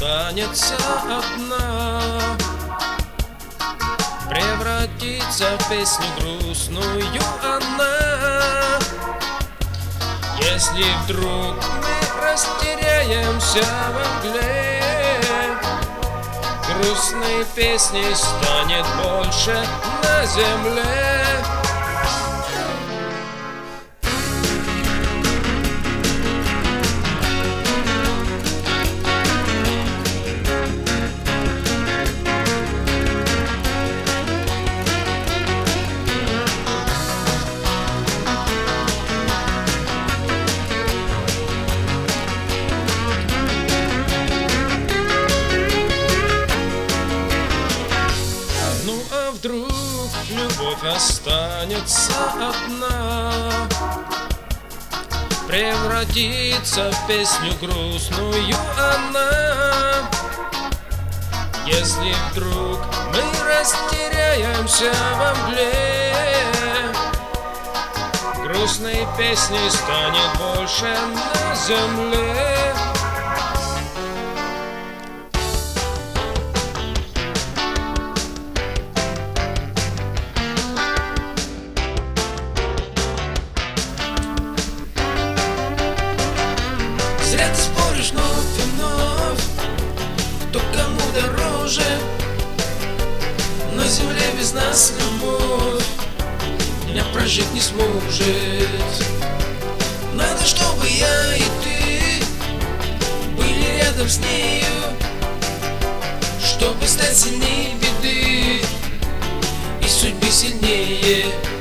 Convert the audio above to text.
останется одна, превратится в песню грустную она. Если вдруг мы растеряемся во мгле, грустной песней станет больше на земле. Вдруг любовь останется одна, превратится в песню грустную она. Если вдруг мы растеряемся во мгле, грустной песней станет больше на земле. Зря ты споришь вновь и вновь, кто кому дороже. На земле без нас любовь меня прожить не сможет. Надо, чтобы я и ты были рядом с нею, чтобы стать сильнее беды и судьбы сильнее.